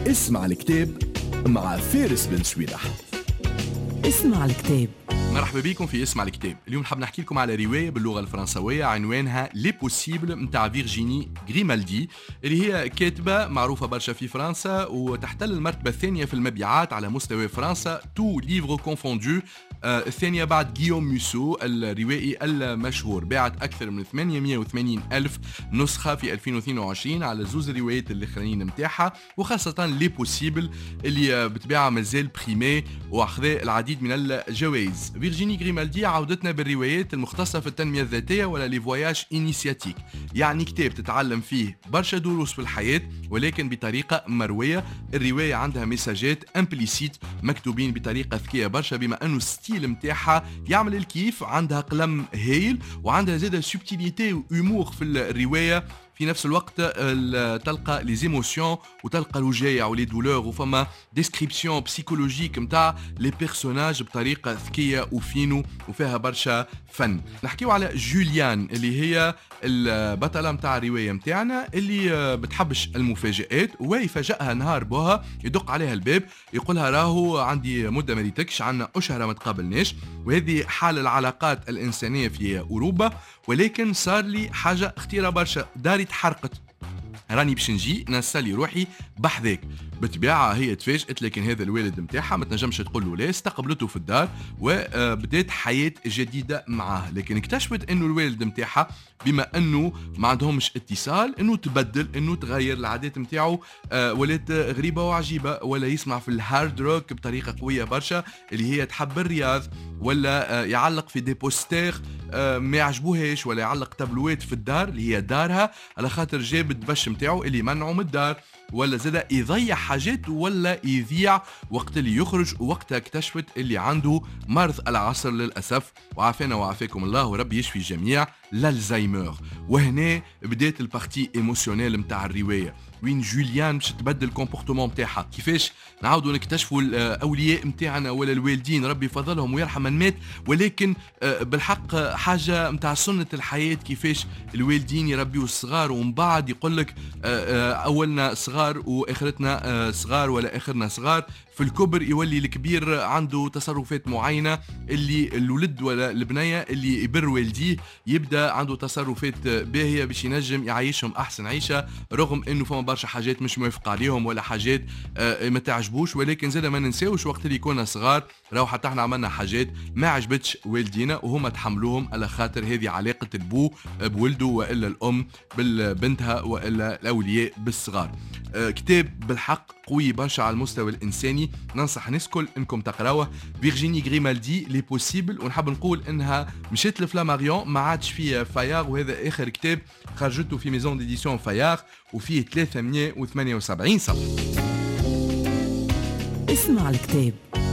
اسمع الكتاب مع فارس بن سويدح. اسمع الكتاب. مرحبا بكم في اسمع الكتاب. اليوم نحب نحكي لكم على رواية باللغة الفرنسوية عنوانها لي بوسيبل متاع فيرجيني غريمالدي، اللي هي كاتبة معروفة برشا في فرنسا وتحتل المرتبة الثانية في المبيعات على مستوى فرنسا، تو ليفغ كونفوندو، الثانية بعد غيوم موسو الروائي المشهور. باعت أكثر من 880 ألف نسخة في 2022 على زوز الروايات الأخرين متاعها، وخاصة لي بوسيبل اللي بتباع مازال بريمي وأخذ العديد من الجوائز. فيرجيني غريمالدي عودتنا بالروايات المختصة في التنمية الذاتية ولا لي فواياج إنيسياتيك، يعني كتاب تتعلم فيه برشا دروس في الحياة ولكن بطريقة مروية. الرواية عندها مساجات امبليسيت مكتوبين بطريقة ذكية برشا، بما أنه الستيل متاعها يعمل الكيف. عندها قلم هايل وعندها زادة سوبتيليتي وهيومور في الرواية. في نفس الوقت تلقى لي زيموسيون وتلقى الوجايع ولي دولور، وفما ديسكريبسيون بسيكولوجيك متاع لي بيرسوناج بطريقه ذكيه وفينو وفيها برشا فن. نحكيو على جوليان اللي هي البطله متاع الروايه متاعنا، اللي بتحبش المفاجآت ويفاجئها نهار بوها يدق عليها الباب يقولها راهو عندي مده ما ريتكش، عنا أشهر ما تقابلناش، وهذه حال العلاقات الإنسانية في أوروبا. ولكن صار لي حاجة اختيرة برشا، داري تحرقت، راني باش نجي نسالي روحي بحذاك. بطبيعة هي تفاجأت، لكن هذا الوالد متاعها ما تنجمش تقول له لا، استقبلته في الدار وبدات حياة جديدة معاه. لكن اكتشفت انه الوالد متاعها بما انه ما عندهمش اتصال انه تبدل، انه تغير العادات متاعه، ولات غريبة وعجيبة، ولا يسمع في الهارد روك بطريقة قوية برشا اللي هي تحب الرياض، ولا يعلق في دي بوستير ما يعجبوهاش، ولا يعلق تابلوات في الدار اللي هي دارها على خاطر جاب الدبش متاعه اللي منعه من الدار، ولا زاد يضيع حاجات ولا يذيع وقت اللي يخرج. وقتها اكتشفت اللي عنده مرض العصر للأسف، وعافانا وعافاكم الله وربي يشفي الجميع، الالزهايمر. وهنا بدات البارتي ايموشنيل متاع الروايه، وين جوليان باش تبدل الكومبورتمون متاعها. كيفاش نعاودوا نكتشفوا الاولياء متاعنا ولا الوالدين ربي يفضلهم ويرحم من مات، ولكن بالحق حاجه متاع سنه الحياه، كيفاش الوالدين يربيوا الصغار ومن بعد يقول لك اولنا صغار واخرتنا صغار ولا اخرنا صغار. في الكبر يولي الكبير عنده تصرفات معينة، اللي الولد ولا البنية اللي يبر والديه يبدأ عنده تصرفات باهية باش ينجم يعيشهم أحسن عيشة، رغم أنه فما برشا حاجات مش موافق عليهم ولا حاجات ما تعجبوش. ولكن زي ما ننساوش وقت اللي كنا صغار راو حتى احنا عملنا حاجات ما عجبتش والدينا وهم تحملوهم على خاطر هذه علاقة البو بولده وإلا الأم بالبنتها وإلا الأولياء بالصغار. كتاب بالحق قوي برشا على المستوى الإنساني، ننصح ناس كل انكم تقراوه. فيرجيني غريمالدي لي بوسيبل. ونحب نقول انها مشيت لفلاماريون ما عادش فيه فاياغ، وهذا اخر كتاب خرجته في ميزون ديديسيون فاياغ وفيه 378 صفحه. اسمع الكتاب.